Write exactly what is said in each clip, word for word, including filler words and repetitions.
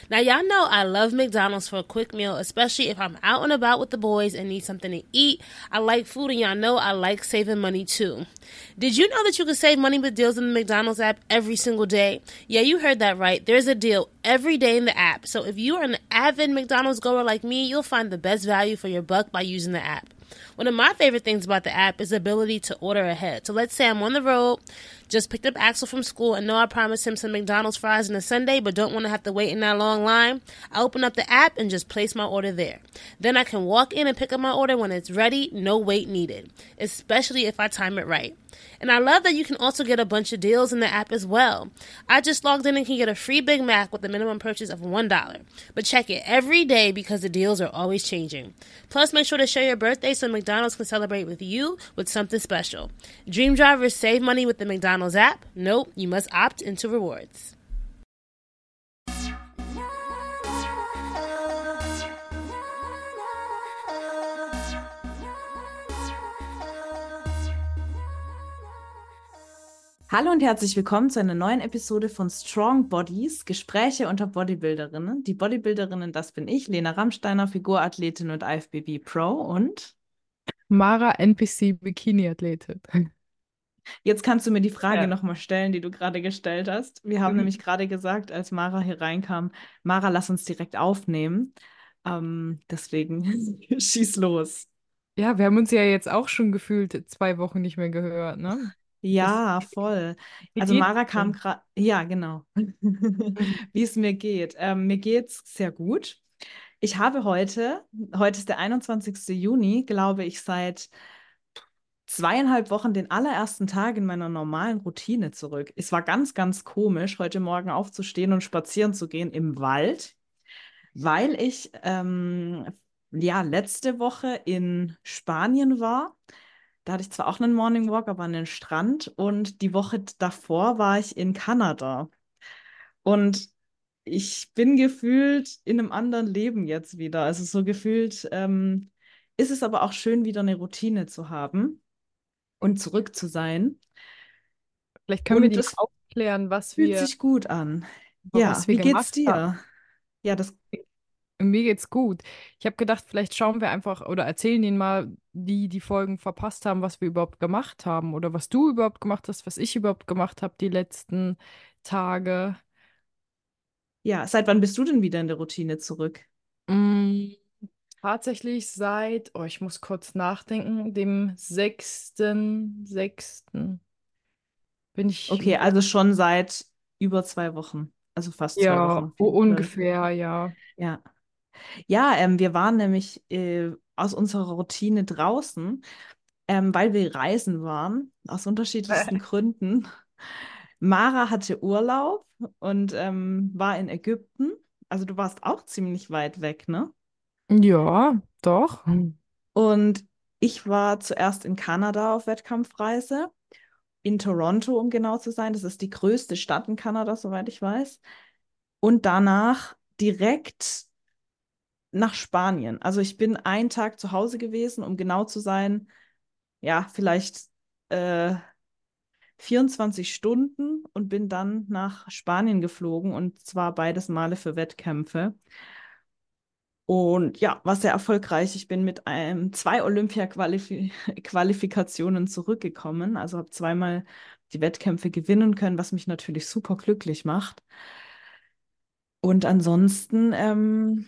Now, y'all know I love McDonald's for a quick meal, especially if I'm out and about with the boys and need something to eat. I like food, and y'all know I like saving money too. Did you know that you can save money with deals in the McDonald's app every single day? Yeah, you heard that right. There's a deal every day in the app. So if you are an avid McDonald's goer like me, you'll find the best value for your buck by using the app. One of my favorite things about the app is the ability to order ahead. So let's say I'm on the road, just picked up Axel from school, and know I promised him some McDonald's fries and a sundae, but don't want to have to wait in that long line. I open up the app and just place my order there. Then I can walk in and pick up my order when it's ready, no wait needed, especially if I time it right. And I love that you can also get a bunch of deals in the app as well. I just logged in and can get a free Big Mac with a minimum purchase of one dollar. But check it every day because the deals are always changing. Plus, make sure to share your birthday so McDonald's can celebrate with you with something special. Dream drivers save money with the McDonald's app. Nope, you must opt into rewards. Hallo und herzlich willkommen zu einer neuen Episode von Strong Bodies, Gespräche unter Bodybuilderinnen. Die Bodybuilderinnen, das bin ich, Lena Rammsteiner, Figurathletin und I F B B Pro und Mara N P C Bikini-Athletin. jetzt kannst du mir die Frage Ja. nochmal stellen, die du gerade gestellt hast. Wir haben Mhm. nämlich gerade gesagt, als Mara hier reinkam, Mara, lass uns direkt aufnehmen. Ähm, deswegen schieß los. Ja, wir haben uns ja jetzt auch schon gefühlt zwei Wochen nicht mehr gehört, ne? Das, Ja, voll. wie Also geht's Mara kam dir? gerade, ja, genau, Mhm. wie es mir geht. Ähm, mir geht's sehr gut. Ich habe heute, heute ist der einundzwanzigste Juni, glaube ich, seit zweieinhalb Wochen den allerersten Tag in meiner normalen Routine zurück. Es war ganz, ganz komisch, heute Morgen aufzustehen und spazieren zu gehen im Wald, weil ich ähm, ja letzte Woche in Spanien war. Da hatte ich zwar auch einen Morning Walk, aber an den Strand. Und die Woche davor war ich in Kanada. Und ich bin gefühlt in einem anderen Leben jetzt wieder. Also so gefühlt ähm, ist es aber auch schön, wieder eine Routine zu haben und zurück zu sein. Vielleicht können wir Und die mal das aufklären, was fühlt wir, sich gut an. Ja, was wir wie geht's gemacht haben. dir? Ja, das, Mir geht's gut. Ich habe gedacht, vielleicht schauen wir einfach oder erzählen Ihnen mal, die die Folgen verpasst haben, was wir überhaupt gemacht haben oder was du überhaupt gemacht hast, was ich überhaupt gemacht habe die letzten Tage. ja, seit wann bist du denn wieder in der Routine zurück? Mm, Tatsächlich seit, oh, ich muss kurz nachdenken, dem sechsten sechsten bin ich Okay, wieder. also schon seit über zwei Wochen. Also fast zwei Wochen Ja, auf u- jeden Fall. ungefähr, ja. Ja. Ja, ähm, wir waren nämlich äh, aus unserer Routine draußen, ähm, weil wir reisen waren, aus unterschiedlichsten Gründen. Mara hatte Urlaub und ähm, war in Ägypten. Also du warst auch ziemlich weit weg, ne? Ja, doch. Und ich war zuerst in Kanada auf Wettkampfreise, in Toronto, um genau zu sein. Das ist die größte Stadt in Kanada, soweit ich weiß. Und danach direkt nach Spanien. Also ich bin einen Tag zu Hause gewesen, um genau zu sein, ja, vielleicht äh, vierundzwanzig Stunden und bin dann nach Spanien geflogen und zwar beides Male für Wettkämpfe. Und ja, war sehr erfolgreich. Ich bin mit ähm, zwei Olympia-Qualifikationen zurückgekommen. Also habe zweimal die Wettkämpfe gewinnen können, was mich natürlich super glücklich macht. Und ansonsten ähm,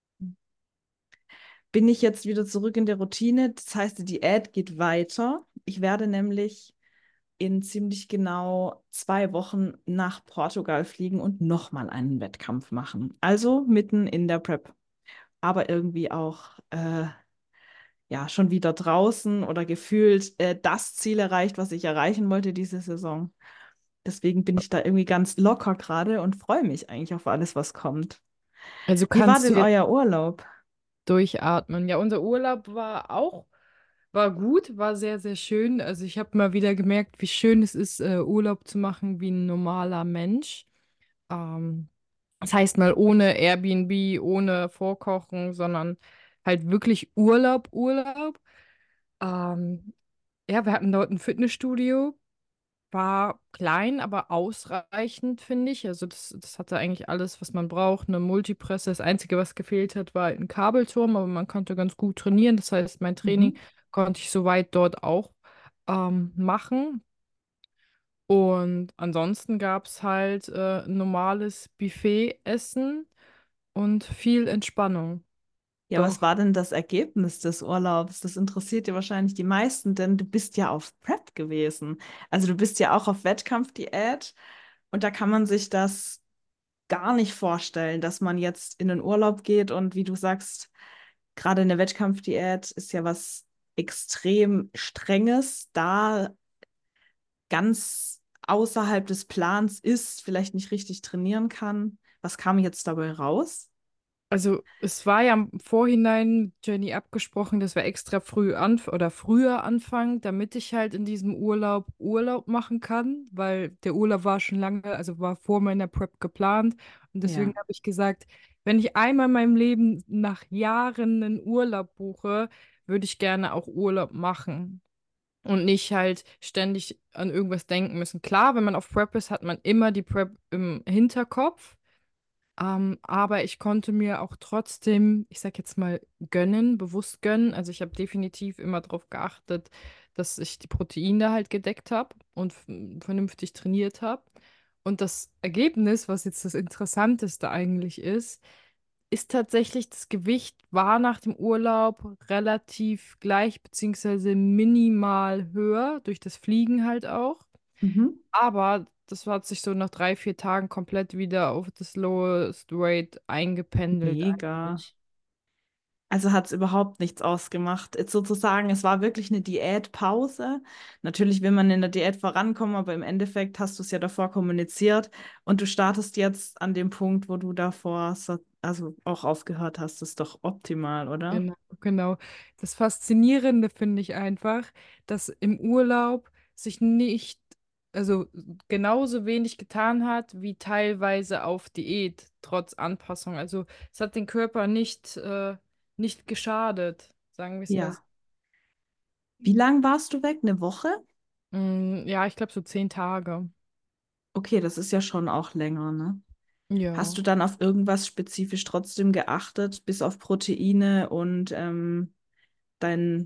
bin ich jetzt wieder zurück in der Routine. Das heißt, die Diät geht weiter. Ich werde nämlich in ziemlich genau zwei Wochen nach Portugal fliegen und nochmal einen Wettkampf machen. Also mitten in der Prep. Aber irgendwie auch äh, ja schon wieder draußen oder gefühlt äh, das Ziel erreicht, was ich erreichen wollte diese Saison. Deswegen bin ich da irgendwie ganz locker gerade und freue mich eigentlich auf alles, was kommt. Also Wie war kannst du denn jetzt euer Urlaub? durchatmen. Ja, unser Urlaub war auch, war gut, war sehr, sehr schön. Also ich habe mal wieder gemerkt, wie schön es ist, äh, Urlaub zu machen wie ein normaler Mensch. Ähm, Das heißt mal ohne Airbnb, ohne Vorkochen, sondern halt wirklich Urlaub, Urlaub. Ähm, ja, wir hatten dort ein Fitnessstudio. war klein, aber ausreichend, finde ich. Also das, das hatte eigentlich alles, was man braucht. Eine Multipresse. Das Einzige, was gefehlt hat, war ein Kabelturm, aber man konnte ganz gut trainieren. Das heißt, mein Training Mhm. konnte ich soweit dort auch ähm, machen. Und ansonsten gab es halt äh, normales Buffet-Essen und viel Entspannung. Ja, was Doch, war denn das Ergebnis des Urlaubs? Das interessiert ja wahrscheinlich die meisten, denn du bist ja auf Prep gewesen. Also du bist ja auch auf Wettkampfdiät und da kann man sich das gar nicht vorstellen, dass man jetzt in den Urlaub geht und wie du sagst, gerade eine Wettkampfdiät ist ja was extrem Strenges, da ganz außerhalb des Plans ist, vielleicht nicht richtig trainieren kann. Was kam jetzt dabei raus? also es war ja im Vorhinein mit Jenny abgesprochen, dass wir extra früh anf oder früher anfangen, damit ich halt in diesem Urlaub Urlaub machen kann, weil der Urlaub war schon lange, also war vor meiner Prep geplant. Und deswegen Ja. habe ich gesagt, wenn ich einmal in meinem Leben nach Jahren einen Urlaub buche, würde ich gerne auch Urlaub machen. Und nicht halt ständig an irgendwas denken müssen. Klar, wenn man auf Prep ist, hat man immer die Prep im Hinterkopf. Ähm, aber ich konnte mir auch trotzdem, ich sag jetzt mal, gönnen, bewusst gönnen. Also ich habe definitiv immer darauf geachtet, dass ich die Proteine halt gedeckt habe und f- vernünftig trainiert habe. Und das Ergebnis, was jetzt das Interessanteste eigentlich ist, ist tatsächlich, das Gewicht war nach dem Urlaub relativ gleich, beziehungsweise minimal höher, durch das Fliegen halt auch. Mhm. Aber das hat sich so nach drei, vier Tagen komplett wieder auf das lowest rate eingependelt Mega. eigentlich. Also hat es überhaupt nichts ausgemacht. Jetzt sozusagen, es war wirklich eine Diätpause. Natürlich will man in der Diät vorankommen, aber im Endeffekt hast du es ja davor kommuniziert und du startest jetzt an dem Punkt, wo du davor so, also auch aufgehört hast. Das ist doch optimal, oder? Genau, genau. Das Faszinierende finde ich einfach, dass im Urlaub sich nicht, also genauso wenig getan hat wie teilweise auf Diät, trotz Anpassung. Also es hat den Körper nicht, äh, nicht geschadet, sagen wir es mal so. Ja. Wie lang warst du weg? Eine Woche? Mm, ja, ich glaube so zehn Tage. Okay, das ist ja schon auch länger, ne? Hast Ja. du dann auf irgendwas spezifisch trotzdem geachtet, bis auf Proteine und ähm, dein,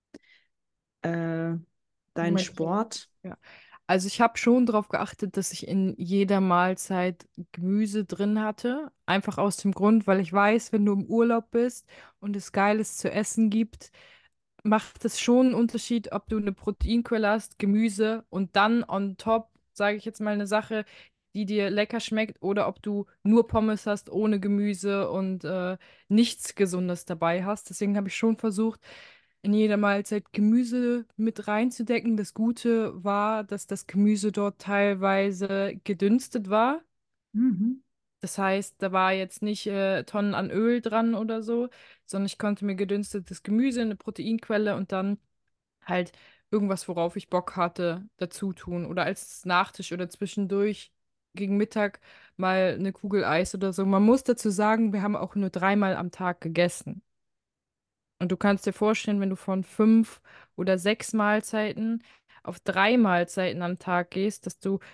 äh, dein Mein Training. Sport? Ja. Also ich habe schon darauf geachtet, dass ich in jeder Mahlzeit Gemüse drin hatte. Einfach aus dem Grund, weil ich weiß, wenn du im Urlaub bist und es Geiles zu essen gibt, macht es schon einen Unterschied, ob du eine Proteinquelle hast, Gemüse und dann on top, sage ich jetzt mal, eine Sache, die dir lecker schmeckt, oder ob du nur Pommes hast ohne Gemüse und äh, nichts Gesundes dabei hast. Deswegen habe ich schon versucht, in jeder Mahlzeit Gemüse mit reinzudecken. Das Gute war, dass das Gemüse dort teilweise gedünstet war. Mhm. Das heißt, da war jetzt nicht äh, Tonnen an Öl dran oder so, sondern ich konnte mir gedünstetes Gemüse, eine Proteinquelle und dann halt irgendwas, worauf ich Bock hatte, dazu tun. Oder als Nachtisch oder zwischendurch gegen Mittag mal eine Kugel Eis oder so. Man muss dazu sagen, wir haben auch nur dreimal am Tag gegessen. Und du kannst dir vorstellen, wenn du von fünf oder sechs Mahlzeiten auf drei Mahlzeiten am Tag gehst, dass du,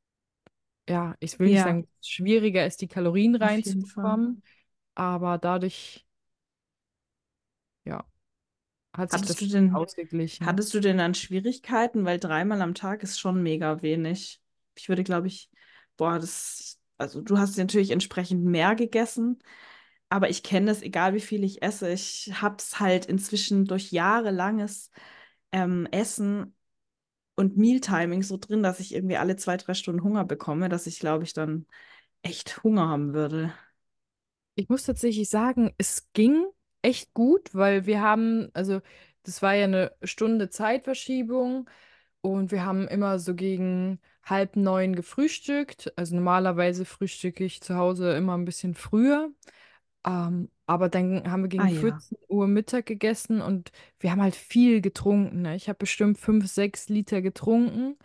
ja, ich will nicht Ja, sagen, schwieriger ist, die Kalorien auf jeden Fall. reinzubekommen, aber dadurch, ja, hat sich Hattest du das denn, ausgeglichen. hattest du denn dann Schwierigkeiten? Weil dreimal am Tag ist schon mega wenig. Ich würde, glaube ich, boah, das, also du hast natürlich entsprechend mehr gegessen, aber ich kenne es, egal wie viel ich esse. Ich habe es halt inzwischen durch jahrelanges ähm, Essen und Mealtiming so drin, dass ich irgendwie alle zwei, drei Stunden Hunger bekomme, dass ich, glaube ich, dann echt Hunger haben würde. Ich muss tatsächlich sagen, es ging echt gut, weil wir haben, also das war ja eine Stunde Zeitverschiebung und wir haben immer so gegen halb neun gefrühstückt. Also normalerweise frühstücke ich zu Hause immer ein bisschen früher. Ähm, aber dann haben wir Ah gegen ja. vierzehn Uhr Mittag gegessen und wir haben halt viel getrunken. Ne? Ich habe bestimmt fünf, sechs Liter getrunken.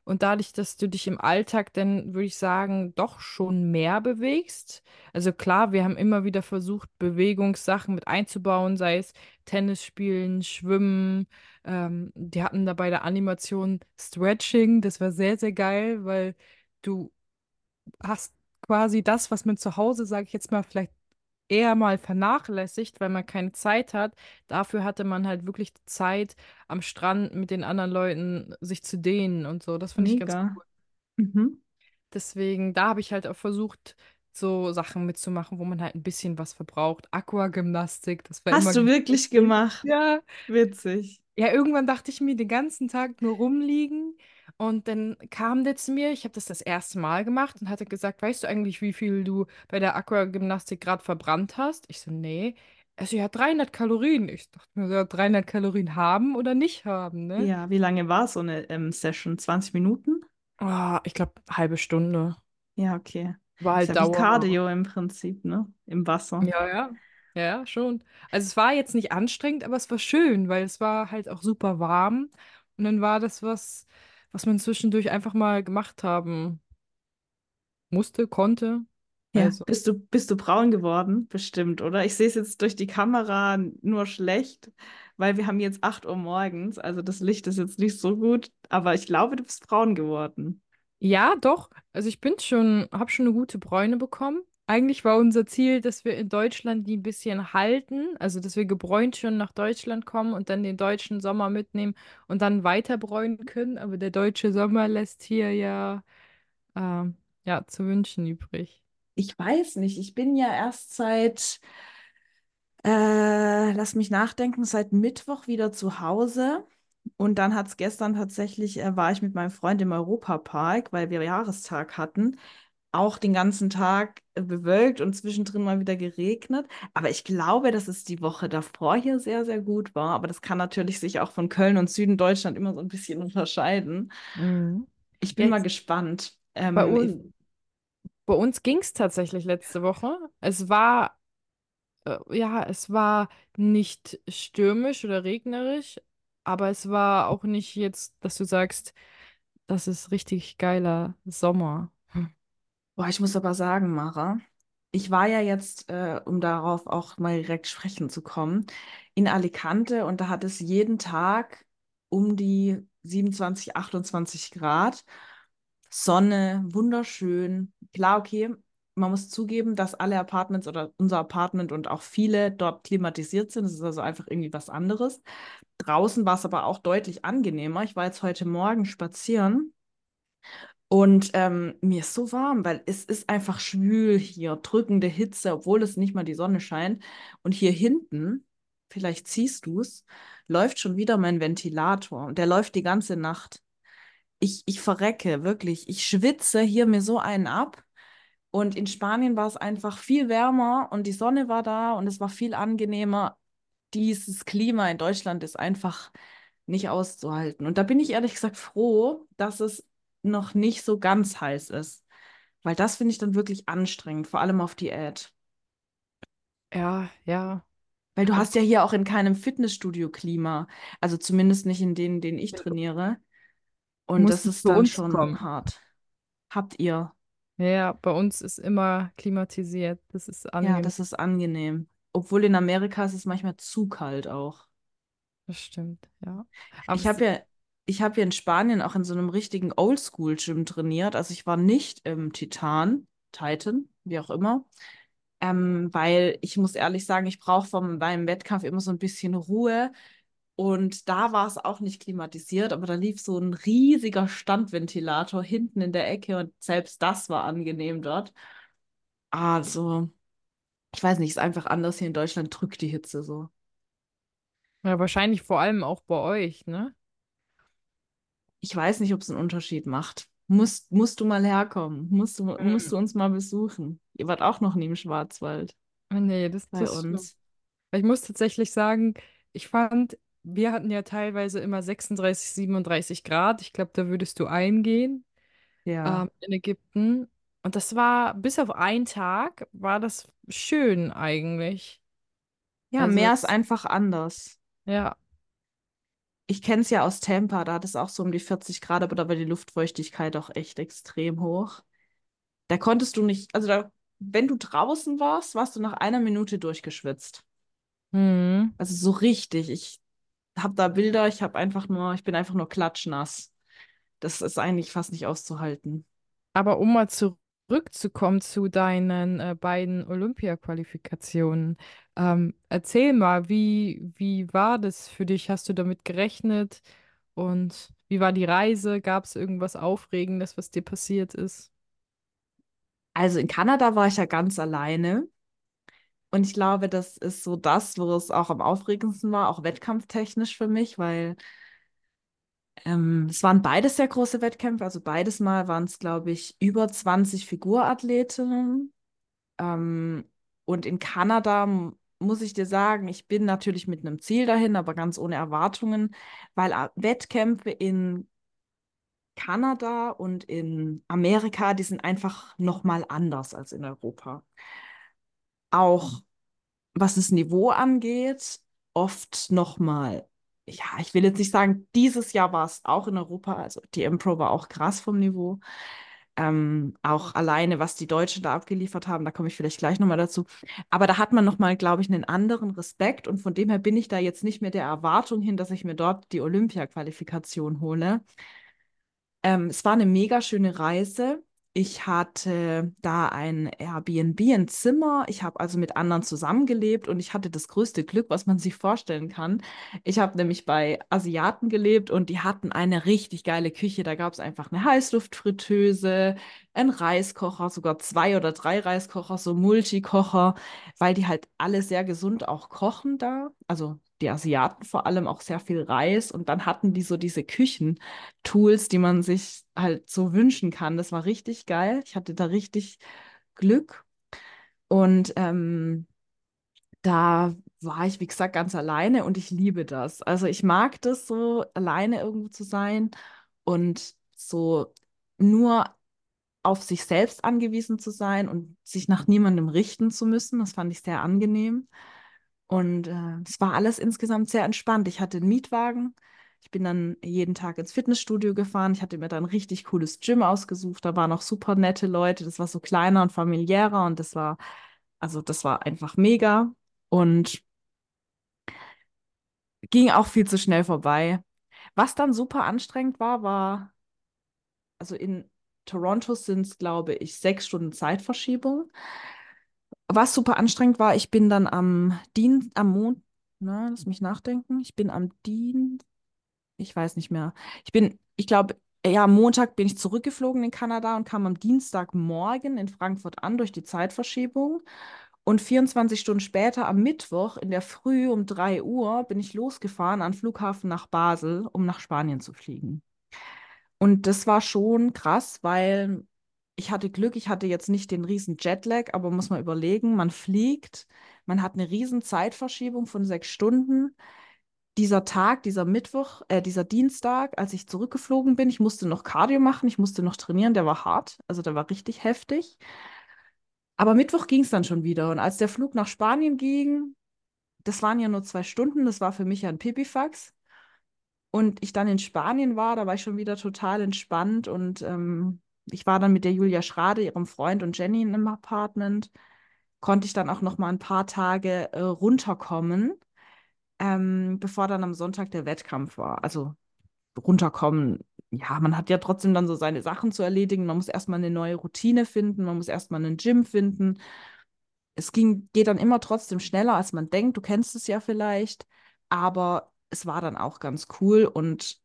Und dadurch, dass du dich im Alltag dann, würde ich sagen, doch schon mehr bewegst. Also klar, wir haben immer wieder versucht, Bewegungssachen mit einzubauen, sei es Tennis spielen, Schwimmen. Ähm, die hatten da bei der Animation Stretching. Das war sehr, sehr geil, weil du hast quasi das, was man zu Hause, sage ich jetzt mal, vielleicht eher mal vernachlässigt, weil man keine Zeit hat. Dafür hatte man halt wirklich Zeit, am Strand mit den anderen Leuten sich zu dehnen und so. Das fand ich ganz Mega. cool. Mhm. Deswegen, da habe ich halt auch versucht, so Sachen mitzumachen, wo man halt ein bisschen was verbraucht. Aquagymnastik, das war immer Hast du ganz wirklich lustig. gemacht? Ja, Witzig. ja, irgendwann dachte ich mir den ganzen Tag nur rumliegen und dann kam der zu mir, ich habe das das erste Mal gemacht und hatte gesagt, weißt du eigentlich, wie viel du bei der Aquagymnastik gerade verbrannt hast? Ich so, nee. Also ja, dreihundert Kalorien. Ich dachte mir, so, ja, dreihundert Kalorien haben oder nicht haben, ne? Ja, wie lange war so eine ähm, Session? zwanzig Minuten? Ah, ich glaube, halbe Stunde. Ja, okay. War Ist halt ja wie Dauer. Cardio im Prinzip, ne? Im Wasser. Ja, ja. Ja, schon. Also es war jetzt nicht anstrengend, aber es war schön, weil es war halt auch super warm. Und dann war das was, was man zwischendurch einfach mal gemacht haben musste, konnte. Ja, Also, bist du, bist du braun geworden? Bestimmt, oder? Ich sehe es jetzt durch die Kamera nur schlecht, weil wir haben jetzt acht Uhr morgens, also das Licht ist jetzt nicht so gut, aber ich glaube, du bist braun geworden. ja, doch. Also ich bin schon, habe schon eine gute Bräune bekommen. Eigentlich war unser Ziel, dass wir in Deutschland die ein bisschen halten, also dass wir gebräunt schon nach Deutschland kommen und dann den deutschen Sommer mitnehmen und dann weiter bräunen können. Aber der deutsche Sommer lässt hier ja, ähm, ja, zu wünschen übrig. Ich weiß nicht, ich bin ja erst seit, äh, lass mich nachdenken, seit Mittwoch wieder zu Hause. Und dann hat es gestern tatsächlich, äh, war ich mit meinem Freund im Europapark, weil wir Jahrestag hatten. Auch den ganzen Tag äh, bewölkt und zwischendrin mal wieder geregnet. Aber ich glaube, dass es die Woche davor hier sehr, sehr gut war. Aber das kann natürlich sich auch von Köln und Süden Deutschland immer so ein bisschen unterscheiden. Mhm. Ich bin mal Jetzt gespannt. bei Ähm, ich, uns, bei uns ging es tatsächlich letzte Woche. Es war, äh, ja, es war nicht stürmisch oder regnerisch, aber es war auch nicht jetzt, dass du sagst, das ist richtig geiler Sommer. Hm. boah, ich muss aber sagen, Mara, ich war ja jetzt, äh, um darauf auch mal direkt sprechen zu kommen, in Alicante und da hat es jeden Tag um die siebenundzwanzig, achtundzwanzig Grad. Sonne, wunderschön. Klar, okay, man muss zugeben, dass alle Apartments oder unser Apartment und auch viele dort klimatisiert sind. Es ist also einfach irgendwie was anderes. Draußen war es aber auch deutlich angenehmer. Ich war jetzt heute Morgen spazieren. Und ähm, mir ist so warm, weil es ist einfach schwül hier, drückende Hitze, obwohl es nicht mal die Sonne scheint. Und hier hinten, vielleicht siehst du es, läuft schon wieder mein Ventilator. Und der läuft die ganze Nacht. Ich, ich verrecke, wirklich. Ich schwitze hier mir so einen ab. Und in Spanien war es einfach viel wärmer und die Sonne war da und es war viel angenehmer. Dieses Klima in Deutschland ist einfach nicht auszuhalten. Und da bin ich ehrlich gesagt froh, dass es noch nicht so ganz heiß ist. Weil das finde ich dann wirklich anstrengend, vor allem auf Diät. Ja, ja. Weil du Also, hast ja hier auch in keinem Fitnessstudio Klima. Also zumindest nicht in denen, denen ich trainiere. du Und musst das nicht ist zu dann uns schon kommen. hart. Habt ihr? Ja, bei uns ist immer klimatisiert. Das ist Ja, angenehm. das ist angenehm. Obwohl in Amerika ist es manchmal zu kalt auch. Das stimmt, ja. Aber Ich es, habe ja, ich habe ja in Spanien auch in so einem richtigen Oldschool-Gym trainiert. Also ich war nicht im Titan, Titan, wie auch immer. Ähm, weil ich muss ehrlich sagen, ich brauche von meinem Wettkampf immer so ein bisschen Ruhe. Und da war es auch nicht klimatisiert, aber da lief so ein riesiger Standventilator hinten in der Ecke und selbst das war angenehm dort. Also, ich weiß nicht, ist einfach anders hier in Deutschland, drückt die Hitze so. ja, wahrscheinlich vor allem auch bei euch, ne? Ich weiß nicht, ob es einen Unterschied macht. Musst, musst du mal herkommen. Musst du, musst Hm. du uns mal besuchen. Ihr wart auch noch nie im Schwarzwald Nee, das, bei das stimmt. uns. Ich muss tatsächlich sagen, ich fand, wir hatten ja teilweise immer sechsunddreißig, siebenunddreißig Grad. Ich glaube, da würdest du eingehen, Ja. ähm, in Ägypten. Und das war, bis auf einen Tag, war das schön eigentlich. Ja, Also, Meer ist einfach anders. ja, ich kenne es ja aus Tampa, da hat es auch so um die vierzig Grad, aber da war die Luftfeuchtigkeit auch echt extrem hoch. Da konntest du nicht, also da, wenn du draußen warst, warst du nach einer Minute durchgeschwitzt. Mhm. Also so richtig. Ich habe da Bilder, ich habe einfach nur, ich bin einfach nur klatschnass. Das ist eigentlich fast nicht auszuhalten. Aber um mal zurückzukommen zu deinen äh, beiden Olympia-Qualifikationen, ähm, erzähl mal, wie, wie war das für dich? Hast du damit gerechnet? Und wie war die Reise? Gab es irgendwas Aufregendes, was dir passiert ist? Also in Kanada war ich ja ganz alleine. Und ich glaube, das ist so das, wo es auch am aufregendsten war, auch wettkampftechnisch für mich, weil ähm, es waren beides sehr große Wettkämpfe. Also beides Mal waren es, glaube ich, über zwanzig Figurathletinnen. Ähm, und in Kanada m- muss ich dir sagen, ich bin natürlich mit einem Ziel dahin, aber ganz ohne Erwartungen, weil äh, Wettkämpfe in Kanada und in Amerika, die sind einfach nochmal anders als in Europa. Auch was das Niveau angeht, oft nochmal, ja, ich will jetzt nicht sagen, dieses Jahr war es auch in Europa, also die Impro war auch krass vom Niveau. Ähm, auch alleine, was die Deutschen da abgeliefert haben, da komme ich vielleicht gleich nochmal dazu. Aber da hat man nochmal, glaube ich, einen anderen Respekt und von dem her bin ich da jetzt nicht mehr der Erwartung hin, dass ich mir dort die Olympia-Qualifikation hole. Ähm, es war eine mega schöne Reise. Ich hatte da ein Airbnb, ein Zimmer. Ich habe also mit anderen zusammengelebt und ich hatte das größte Glück, was man sich vorstellen kann. Ich habe nämlich bei Asiaten gelebt und die hatten eine richtig geile Küche. Da gab es einfach eine Heißluftfritteuse, einen Reiskocher, sogar zwei oder drei Reiskocher, so Multikocher, weil die halt alle sehr gesund auch kochen da. Also die Asiaten vor allem auch sehr viel Reis und dann hatten die so diese Küchen. Tools, die man sich halt so wünschen kann. Das war richtig geil. Ich hatte da richtig Glück. Und ähm, da war ich, wie gesagt, ganz alleine und ich liebe das. Also ich mag das so, alleine irgendwo zu sein und so nur auf sich selbst angewiesen zu sein und sich nach niemandem richten zu müssen. Das fand ich sehr angenehm. Und äh, es war alles insgesamt sehr entspannt. Ich hatte einen Mietwagen. Ich bin dann jeden Tag ins Fitnessstudio gefahren. Ich hatte mir dann ein richtig cooles Gym ausgesucht. Da waren auch super nette Leute. Das war so kleiner und familiärer und das war, also das war einfach mega und ging auch viel zu schnell vorbei. Was dann super anstrengend war, war, also in Toronto sind es, glaube ich, sechs Stunden Zeitverschiebung. Was super anstrengend war, ich bin dann am Dienst, am Mond, na, lass mich nachdenken. Ich bin am Dienst, ich weiß nicht mehr. Ich bin, ich glaube, ja, am Montag bin ich zurückgeflogen in Kanada und kam am Dienstagmorgen in Frankfurt an durch die Zeitverschiebung. Und vierundzwanzig Stunden später, am Mittwoch in der Früh um drei Uhr, bin ich losgefahren an den Flughafen nach Basel, um nach Spanien zu fliegen. Und das war schon krass, weil ich hatte Glück, ich hatte jetzt nicht den riesen Jetlag, aber muss man überlegen, man fliegt, man hat eine riesen Zeitverschiebung von sechs Stunden. Dieser Tag, dieser Mittwoch, äh, dieser Dienstag, als ich zurückgeflogen bin, ich musste noch Cardio machen, ich musste noch trainieren, der war hart, also der war richtig heftig. Aber Mittwoch ging es dann schon wieder. Und als der Flug nach Spanien ging, das waren ja nur zwei Stunden, das war für mich ja ein Pipifax. Und ich dann in Spanien war, da war ich schon wieder total entspannt und ähm, ich war dann mit der Julia Schrade, ihrem Freund und Jenny in einem Apartment, konnte ich dann auch noch mal ein paar Tage äh, runterkommen, ähm, bevor dann am Sonntag der Wettkampf war. Also runterkommen, ja, man hat ja trotzdem dann so seine Sachen zu erledigen. Man muss erstmal eine neue Routine finden, man muss erstmal einen Gym finden. Es ging, geht dann immer trotzdem schneller, als man denkt. Du kennst es ja vielleicht, aber es war dann auch ganz cool und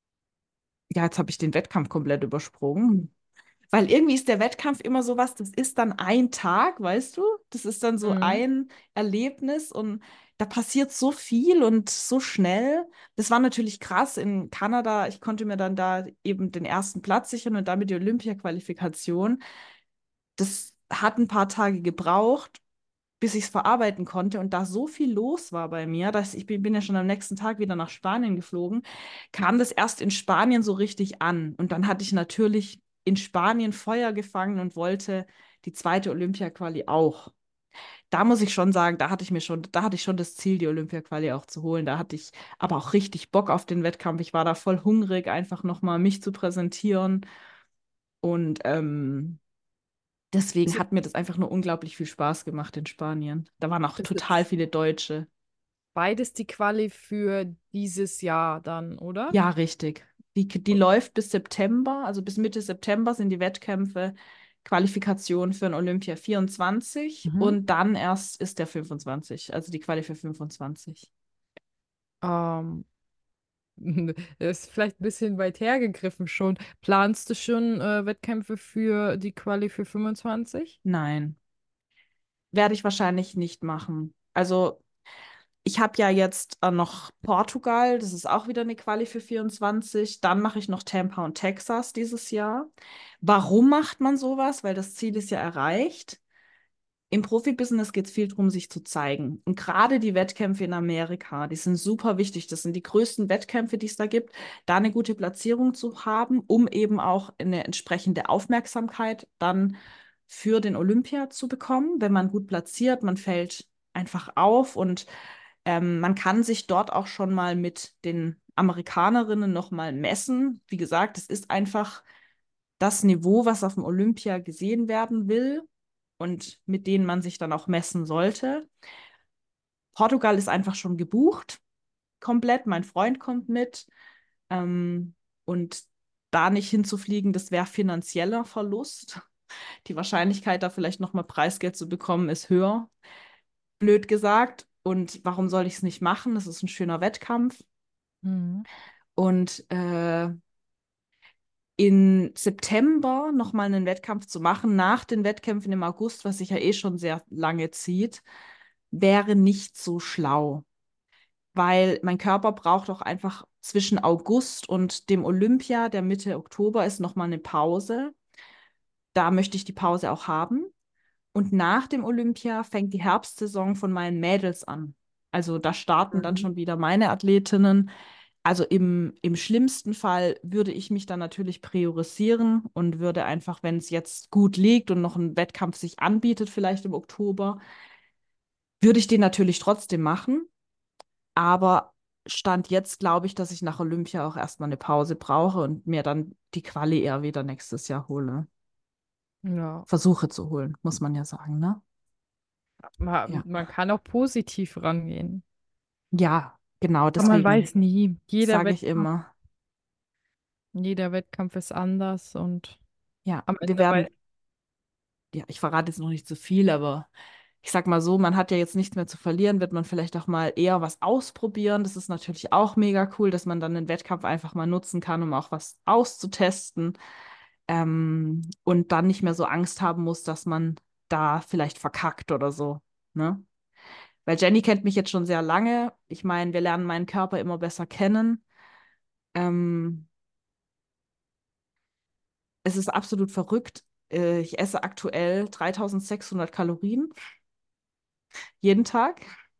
ja, jetzt habe ich den Wettkampf komplett übersprungen. Weil irgendwie ist der Wettkampf immer so was, das ist dann ein Tag, weißt du? Das ist dann so Mhm. ein Erlebnis und da passiert so viel und so schnell. Das war natürlich krass in Kanada. Ich konnte mir dann da eben den ersten Platz sichern und damit die Olympia-Qualifikation. Das hat ein paar Tage gebraucht, bis ich es verarbeiten konnte und da so viel los war bei mir, dass ich bin, bin ja schon am nächsten Tag wieder nach Spanien geflogen, kam das erst in Spanien so richtig an. Und dann hatte ich natürlich in Spanien Feuer gefangen und wollte die zweite Olympia-Quali auch. Da muss ich schon sagen, da hatte ich mir schon, da hatte ich schon das Ziel, die Olympia-Quali auch zu holen. Da hatte ich aber auch richtig Bock auf den Wettkampf. Ich war da voll hungrig, einfach nochmal mich zu präsentieren. Und ähm, deswegen Ist, hat mir das einfach nur unglaublich viel Spaß gemacht in Spanien. Da waren auch ist total jetzt viele Deutsche. beides die Quali für dieses Jahr dann, oder? Ja, richtig. Die, die läuft bis September, also bis Mitte September sind die Wettkämpfe, Qualifikation für ein Olympia vierundzwanzig Mhm. und dann erst ist der fünfundzwanzig, also die Quali für fünfundzwanzig. Ähm, Das ist vielleicht ein bisschen weit hergegriffen schon. Planst du schon äh, Wettkämpfe für die Quali für fünfundzwanzig? Nein, werde ich wahrscheinlich nicht machen. Also ich habe ja jetzt äh, noch Portugal, das ist auch wieder eine Quali für vierundzwanzig. Dann mache ich noch Tampa und Texas dieses Jahr. Warum macht man sowas? Weil das Ziel ist ja erreicht. Im Profibusiness geht es viel darum, sich zu zeigen. Und gerade die Wettkämpfe in Amerika, die sind super wichtig. Das sind die größten Wettkämpfe, die es da gibt, da eine gute Platzierung zu haben, um eben auch eine entsprechende Aufmerksamkeit dann für den Olympia zu bekommen. Wenn man gut platziert, man fällt einfach auf und ähm, man kann sich dort auch schon mal mit den Amerikanerinnen noch mal messen. Wie gesagt, es ist einfach das Niveau, was auf dem Olympia gesehen werden will und mit denen man sich dann auch messen sollte. Portugal ist einfach schon gebucht, komplett. Mein Freund kommt mit. Ähm, und da nicht hinzufliegen, das wäre finanzieller Verlust. Die Wahrscheinlichkeit, da vielleicht nochmal Preisgeld zu bekommen, ist höher, blöd gesagt. Und warum soll ich es nicht machen? Das ist ein schöner Wettkampf. Mhm. Und äh, in September nochmal einen Wettkampf zu machen, nach den Wettkämpfen im August, was sich ja eh schon sehr lange zieht, wäre nicht so schlau, weil mein Körper braucht auch einfach zwischen August und dem Olympia, der Mitte Oktober ist, nochmal eine Pause. Da möchte ich die Pause auch haben. Und nach dem Olympia fängt die Herbstsaison von meinen Mädels an. Also da starten dann Mhm. schon wieder meine Athletinnen. Also im, im schlimmsten Fall würde ich mich dann natürlich priorisieren und würde einfach, wenn es jetzt gut liegt und noch ein Wettkampf sich anbietet, vielleicht im Oktober, würde ich den natürlich trotzdem machen. Aber Stand jetzt glaube ich, dass ich nach Olympia auch erstmal eine Pause brauche und mir dann die Quali eher wieder nächstes Jahr hole. Ja, Versuche zu holen, muss man ja sagen, ne? man, Ja. man kann auch positiv rangehen. Ja, genau, Aber man deswegen weiß nie. Jeder sage ich Wettkampf, immer, jeder Wettkampf ist anders und ja, am wir Ende weiß. werden, ja, ich verrate jetzt noch nicht zu viel, aber ich sag mal so, man hat ja jetzt nichts mehr zu verlieren, wird man vielleicht auch mal eher was ausprobieren. Das ist natürlich auch mega cool, dass man dann den Wettkampf einfach mal nutzen kann, um auch was auszutesten. Ähm, und dann nicht mehr so Angst haben muss, dass man da vielleicht verkackt oder so, ne? Weil Jenny kennt mich jetzt schon sehr lange. Ich meine, wir lernen meinen Körper immer besser kennen. Ähm, Es ist absolut verrückt. Äh, Ich esse aktuell dreitausendsechshundert Kalorien jeden Tag.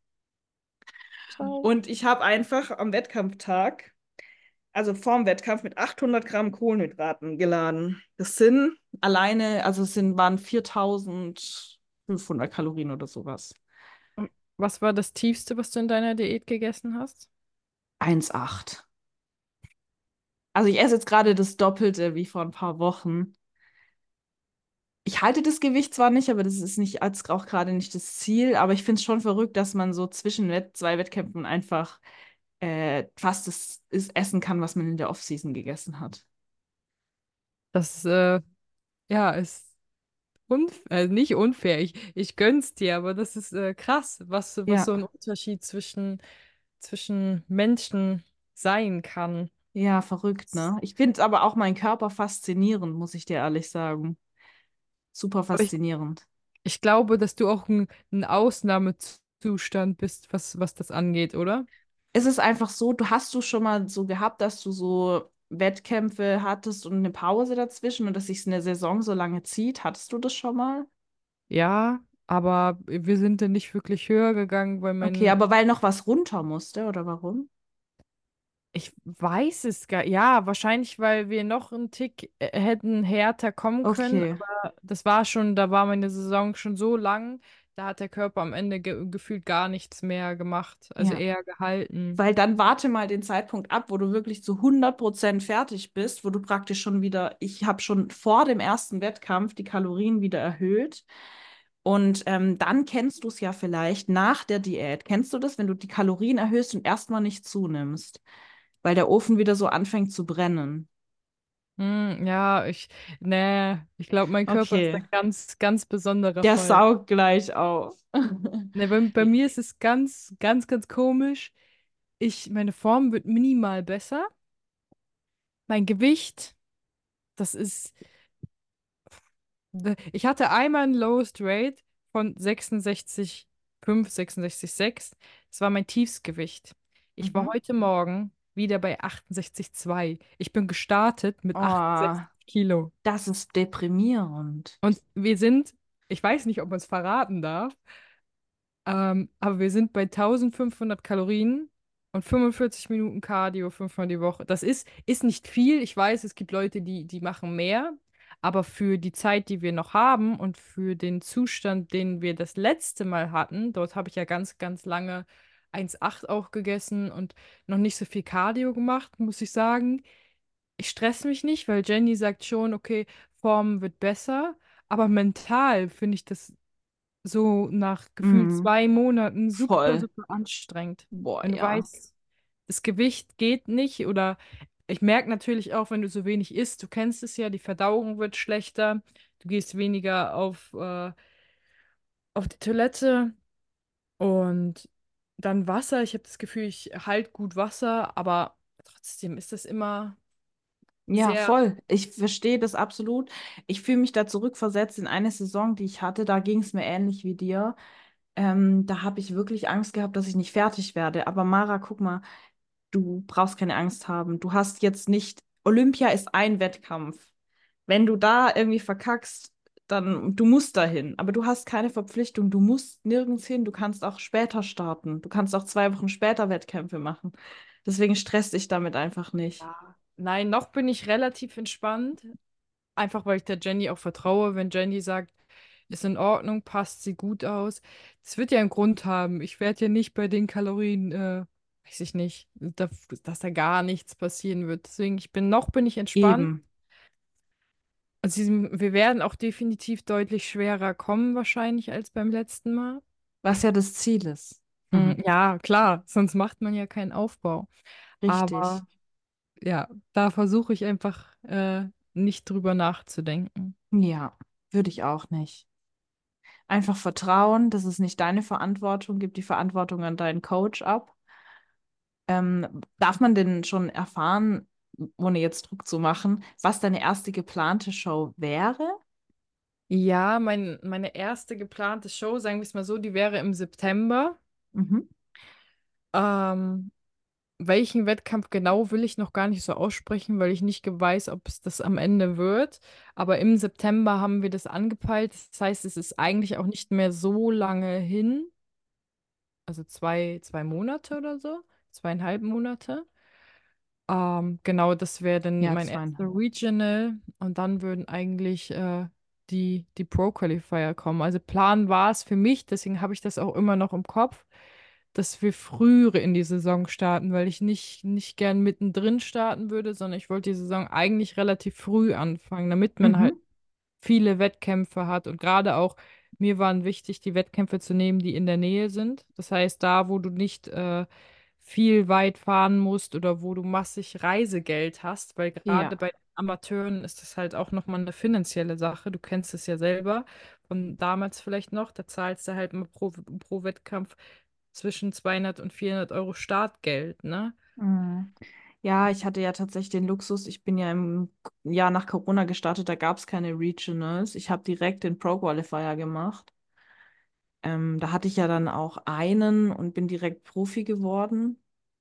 Ciao. Und ich habe einfach am Wettkampftag, also vorm Wettkampf, mit achthundert Gramm Kohlenhydraten geladen. Das sind alleine, also es sind, waren viertausendfünfhundert Kalorien oder sowas. Und was war das Tiefste, was du in deiner Diät gegessen hast? eins Komma acht. Also ich esse jetzt gerade das Doppelte wie vor ein paar Wochen. Ich halte das Gewicht zwar nicht, aber das ist nicht als auch gerade nicht das Ziel. Aber ich finde es schon verrückt, dass man so zwischen Wett zwei Wettkämpfen einfach äh, fast das, das essen kann, was man in der Offseason gegessen hat. Das, äh, ja, ist unf äh, nicht unfair. Ich, ich gönn's dir, aber das ist äh, krass, was, was Ja, so ein Unterschied zwischen, zwischen Menschen sein kann. ja, verrückt, ne? Ich finde aber auch meinen Körper faszinierend, muss ich dir ehrlich sagen. Super Aber ich, faszinierend. ich glaube, dass du auch ein, ein Ausnahmezustand bist, was, was das angeht, oder? Es ist einfach so, du hast du schon mal so gehabt, dass du so Wettkämpfe hattest und eine Pause dazwischen und dass sich eine Saison so lange zieht. Hattest du das schon mal? Ja, aber wir sind dann nicht wirklich höher gegangen, weil Okay, mein, aber weil noch was runter musste, oder warum? ich weiß es gar, ja, wahrscheinlich, weil wir noch einen Tick äh, hätten härter kommen können, Okay, aber das war schon, da war meine Saison schon so lang, Da hat der Körper am Ende ge gefühlt gar nichts mehr gemacht, also Ja. eher gehalten. Weil dann warte mal den Zeitpunkt ab, wo du wirklich zu hundert Prozent fertig bist, wo du praktisch schon wieder, ich habe schon vor dem ersten Wettkampf die Kalorien wieder erhöht. Und ähm, dann kennst du es ja vielleicht nach der Diät. Kennst du das, wenn du die Kalorien erhöhst und erstmal nicht zunimmst, weil der Ofen wieder so anfängt zu brennen? Hm, ja, ich, nee, ich glaube, mein Körper ist Okay, ein ganz, ganz besonderer der Fall. saugt gleich auf. Ne, bei, bei mir ist es ganz, ganz, ganz komisch. Ich, meine Form wird minimal besser. Mein Gewicht, das ist, ich hatte einmal ein Lowest Rate von sechsundsechzig Komma fünf, sechsundsechzig Komma sechs. Das war mein Tiefsgewicht. Ich war Mhm. heute Morgen wieder bei achtundsechzig Komma zwei. Ich bin gestartet mit Oh, achtundsechzig Kilo. das ist deprimierend. Und wir sind, ich weiß nicht, ob man es verraten darf, ähm, aber wir sind bei eintausendfünfhundert Kalorien und fünfundvierzig Minuten Cardio fünfmal die Woche. Das ist, ist nicht viel. Ich weiß, es gibt Leute, die, die machen mehr. Aber für die Zeit, die wir noch haben und für den Zustand, den wir das letzte Mal hatten, dort habe ich ja ganz, ganz lange eins Komma acht auch gegessen und noch nicht so viel Cardio gemacht, muss ich sagen. Ich stress mich nicht, weil Jenny sagt schon, okay, Form wird besser. Aber mental finde ich das so nach gefühlt Mhm. zwei Monaten super, Voll. super anstrengend. Boah, Wenn du ja. weißt, das Gewicht geht nicht oder ich merke natürlich auch, wenn du so wenig isst, du kennst es ja, die Verdauung wird schlechter, du gehst weniger auf, äh, auf die Toilette und dann Wasser. Ich habe das Gefühl, ich halte gut Wasser, aber trotzdem ist das immer Ja, sehr. voll. Ich verstehe das absolut. Ich fühle mich da zurückversetzt in eine Saison, die ich hatte. Da ging es mir ähnlich wie dir. Ähm, da habe ich wirklich Angst gehabt, dass ich nicht fertig werde. Aber Mara, guck mal, du brauchst keine Angst haben. Du hast jetzt nicht, Olympia ist ein Wettkampf. Wenn du da irgendwie verkackst, dann, du musst dahin. Aber du hast keine Verpflichtung. Du musst nirgends hin. Du kannst auch später starten. Du kannst auch zwei Wochen später Wettkämpfe machen. Deswegen stress dich damit einfach nicht. Ja. Nein, noch bin ich relativ entspannt. Einfach weil ich der Jenny auch vertraue. Wenn Jenny sagt, ist in Ordnung, passt, sieht gut aus. Das wird ja einen Grund haben. Ich werde ja nicht bei den Kalorien, äh, weiß ich nicht, da, dass da gar nichts passieren wird. Deswegen, ich bin noch bin ich entspannt. Eben. Also diesem, wir werden auch definitiv deutlich schwerer kommen, wahrscheinlich, als beim letzten Mal. Was ja das Ziel ist. Mm, Mhm. ja, klar, sonst macht man ja keinen Aufbau. Richtig. Aber ja, da versuche ich einfach äh, nicht drüber nachzudenken. Ja, würde ich auch nicht. Einfach vertrauen, das ist nicht deine Verantwortung, gib die Verantwortung an deinen Coach ab. Ähm, darf man denn schon erfahren, ohne jetzt Druck zu machen, was deine erste geplante Show wäre? Ja, mein, meine erste geplante Show, sagen wir es mal so, die wäre im September. Mhm. Ähm, welchen Wettkampf genau will ich noch gar nicht so aussprechen, weil ich nicht ge- weiß, ob es das am Ende wird. Aber im September haben wir das angepeilt. Das heißt, es ist eigentlich auch nicht mehr so lange hin. Also zwei, zwei Monate oder so. Zweieinhalb Monate. Ähm, genau, das wäre dann Ja, mein erster zweieinhalb. Regional und dann würden eigentlich äh, die, die Pro-Qualifier kommen. Also Plan war es für mich, deswegen habe ich das auch immer noch im Kopf, dass wir früher in die Saison starten, weil ich nicht, nicht gern mittendrin starten würde, sondern ich wollte die Saison eigentlich relativ früh anfangen, damit man halt Mhm. viele Wettkämpfe hat. Und gerade auch, mir waren wichtig, die Wettkämpfe zu nehmen, die in der Nähe sind. Das heißt, da, wo du nicht äh, viel weit fahren musst oder wo du massig Reisegeld hast, weil Ja. gerade bei Amateuren ist das halt auch nochmal eine finanzielle Sache. Du kennst es ja selber von damals vielleicht noch. Da zahlst du halt mal pro, pro Wettkampf zwischen zweihundert und vierhundert Euro Startgeld, ne? Mhm. Ja, ich hatte ja tatsächlich den Luxus, ich bin ja im Jahr nach Corona gestartet, da gab es keine Regionals. Ich habe direkt den Pro Qualifier gemacht. Ähm, da hatte ich ja dann auch einen und bin direkt Profi geworden.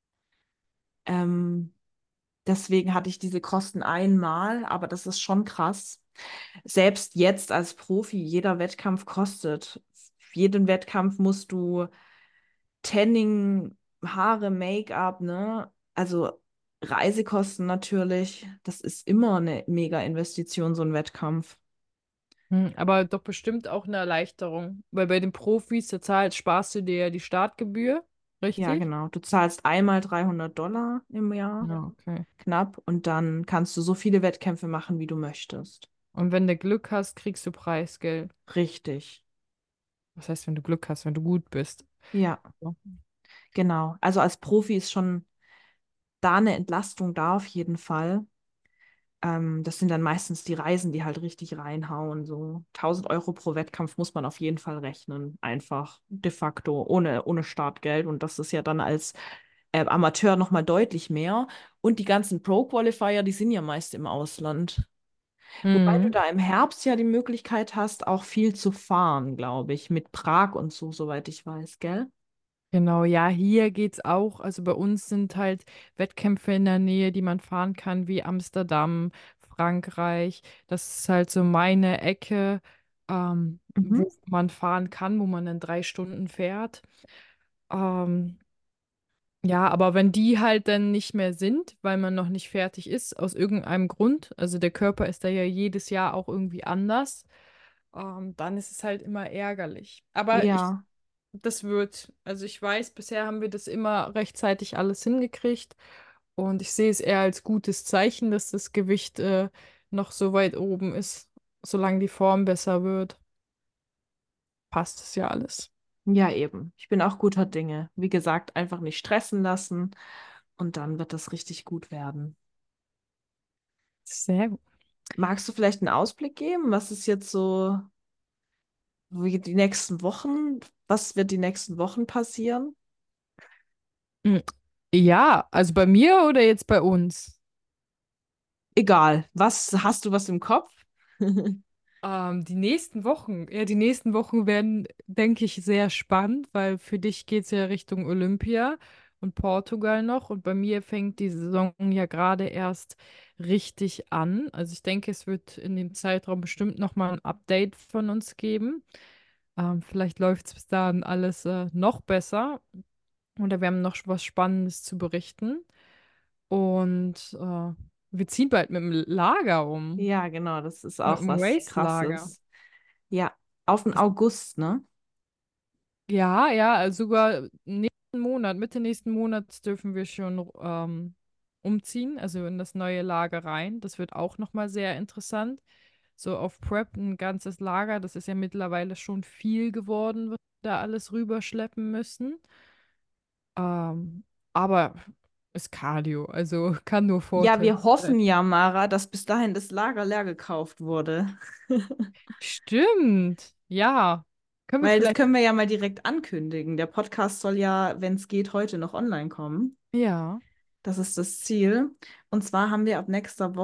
Ähm, deswegen hatte ich diese Kosten einmal, aber das ist schon krass. Selbst jetzt als Profi, jeder Wettkampf kostet. Für jeden Wettkampf musst du Tanning, Haare, Make-up, ne? Also Reisekosten natürlich. Das ist immer eine Mega-Investition, so ein Wettkampf. Hm, aber doch bestimmt auch eine Erleichterung, weil bei den Profis, da zahlst, sparst du dir ja die Startgebühr, Ja, richtig? genau. Du zahlst einmal dreihundert Dollar im Jahr, Ja, okay. knapp, und dann kannst du so viele Wettkämpfe machen, wie du möchtest. Und wenn du Glück hast, kriegst du Preisgeld. Richtig. Was heißt, wenn du Glück hast, wenn du gut bist? Ja, So. genau. Also als Profi ist schon da eine Entlastung da auf jeden Fall. Ähm, das sind dann meistens die Reisen, die halt richtig reinhauen. So tausend Euro pro Wettkampf muss man auf jeden Fall rechnen. Einfach de facto, ohne, ohne Startgeld. Und das ist ja dann als äh, Amateur nochmal deutlich mehr. Und die ganzen Pro-Qualifier, die sind ja meist im Ausland. Wobei du Mhm. da im Herbst ja die Möglichkeit hast, auch viel zu fahren, glaube ich, mit Prag und so, soweit ich weiß, gell? Genau, ja, hier geht's auch. Also bei uns sind halt Wettkämpfe in der Nähe, die man fahren kann, wie Amsterdam, Frankreich. Das ist halt so meine Ecke, ähm, Mhm. wo man fahren kann, wo man dann drei Stunden fährt. Ähm, ja, aber wenn die halt dann nicht mehr sind, weil man noch nicht fertig ist, aus irgendeinem Grund, also der Körper ist da ja jedes Jahr auch irgendwie anders, ähm, dann ist es halt immer ärgerlich. Aber ich Ja, das wird. Also ich weiß, bisher haben wir das immer rechtzeitig alles hingekriegt und ich sehe es eher als gutes Zeichen, dass das Gewicht äh, noch so weit oben ist. Solange die Form besser wird, passt es ja alles. ja eben. Ich bin auch guter Dinge. Wie gesagt, einfach nicht stressen lassen und dann wird das richtig gut werden. Sehr gut. Magst du vielleicht einen Ausblick geben? Was ist jetzt so, wie die nächsten Wochen? Was wird die nächsten Wochen passieren? Mm, ja, also bei mir oder jetzt bei uns? Egal. Was hast du was im Kopf? Ähm, die nächsten Wochen, ja, die nächsten Wochen werden, denke ich, sehr spannend, weil für dich geht es ja Richtung Olympia und Portugal noch und bei mir fängt die Saison ja gerade erst richtig an. Also ich denke, es wird in dem Zeitraum bestimmt nochmal ein Update von uns geben. Ähm, vielleicht läuft es bis dahin alles äh, noch besser oder wir haben noch was Spannendes zu berichten. Und äh, wir ziehen bald mit dem Lager um, Ja, genau, das ist mit auch dem was Race-Lager. Krasses. Ja, auf den August, ne? Ja, ja, also sogar nächsten Monat, Mitte nächsten Monats dürfen wir schon ähm, umziehen, also in das neue Lager rein. Das wird auch nochmal sehr interessant. So auf Prep ein ganzes Lager, das ist ja mittlerweile schon viel geworden, was wir da alles rüberschleppen müssen. Ähm, aber ist Cardio, also kann nur Ja, Vorteil wir sein. hoffen ja, Mara, dass bis dahin das Lager leer gekauft wurde. Stimmt, ja. Können wir Weil das vielleicht, können wir ja mal direkt ankündigen. Der Podcast soll ja, wenn es geht, heute noch online kommen. ja. Das ist das Ziel. Und zwar haben wir ab nächster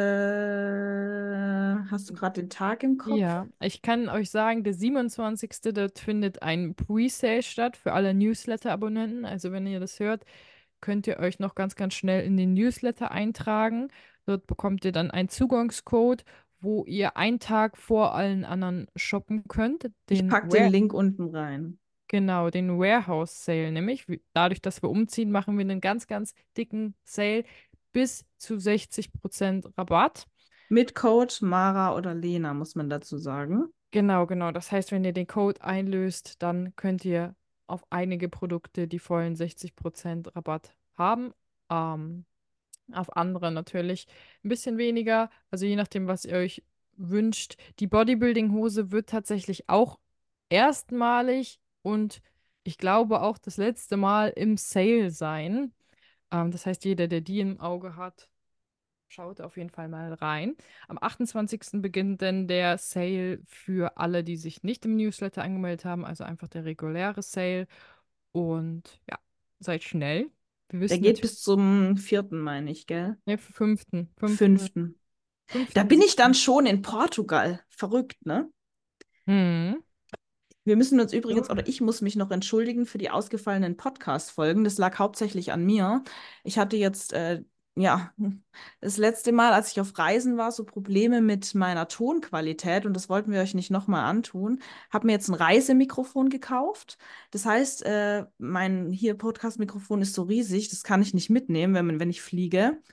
Woche, hast du gerade den Tag im Kopf? Ja, ich kann euch sagen, der siebenundzwanzigste dort findet ein Pre-Sale statt für alle Newsletter-Abonnenten. Also wenn ihr das hört, könnt ihr euch noch ganz, ganz schnell in den Newsletter eintragen. Dort bekommt ihr dann einen Zugangscode, wo ihr einen Tag vor allen anderen shoppen könnt. Ich Den packe den Ware Link unten rein. genau, den Warehouse Sale nämlich. Wie- Dadurch, dass wir umziehen, machen wir einen ganz, ganz dicken Sale bis zu sechzig Prozent Rabatt. Mit Code Mara oder Lena, muss man dazu sagen. Genau, genau. Das heißt, wenn ihr den Code einlöst, dann könnt ihr auf einige Produkte die vollen sechzig Prozent Rabatt haben. Ähm, auf andere natürlich ein bisschen weniger. Also je nachdem, was ihr euch wünscht. Die Bodybuilding-Hose wird tatsächlich auch erstmalig und ich glaube auch das letzte Mal im Sale sein. Ähm, das heißt, jeder, der die im Auge hat, schaut auf jeden Fall mal rein. Am achtundzwanzigsten beginnt dann der Sale für alle, die sich nicht im Newsletter angemeldet haben, also einfach der reguläre Sale. Und ja, seid schnell. Wir Der wissen geht natürlich, bis zum vierten, meine ich, gell? ne, fünften, fünften, Fünften. Da fünften, bin ich dann siebten. schon in Portugal. Verrückt, ne? Hm. Wir müssen uns übrigens, So. oder ich muss mich noch entschuldigen für die ausgefallenen Podcast-Folgen. Das lag hauptsächlich an mir. Ich hatte jetzt, äh, ja, das letzte Mal, als ich auf Reisen war, so Probleme mit meiner Tonqualität und das wollten wir euch nicht nochmal antun. Habe mir jetzt ein Reisemikrofon gekauft. Das heißt, äh, mein hier Podcast-Mikrofon ist so riesig, das kann ich nicht mitnehmen, wenn, man- wenn ich fliege.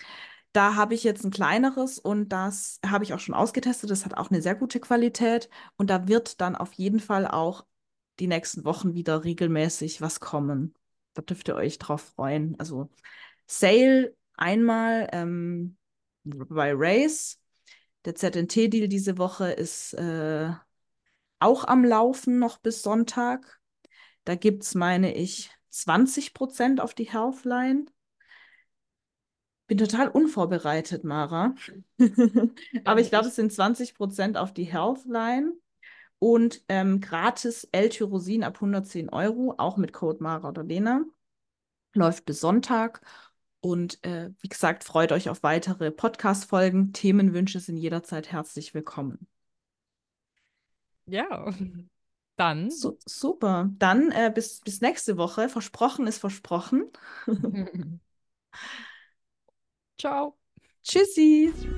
Da habe ich jetzt ein kleineres und das habe ich auch schon ausgetestet. Das hat auch eine sehr gute Qualität und da wird dann auf jeden Fall auch die nächsten Wochen wieder regelmäßig was kommen. Da dürft ihr euch drauf freuen. Also Sale einmal ähm, bei Race. Der Z N T-Deal diese Woche ist äh, auch am Laufen noch bis Sonntag. Da gibt es, meine ich, zwanzig Prozent auf die Healthline. Bin total unvorbereitet, Mara. Aber ich Ähm, glaube, ich, es sind zwanzig Prozent auf die Healthline und ähm, gratis L-Tyrosin ab hundertzehn Euro, auch mit Code Mara oder Lena. Läuft bis Sonntag. Und äh, wie gesagt, freut euch auf weitere Podcast-Folgen. Themenwünsche sind jederzeit herzlich willkommen. ja, dann. So, super. Dann äh, bis, bis nächste Woche. Versprochen ist versprochen. Ciao. Tschüssi.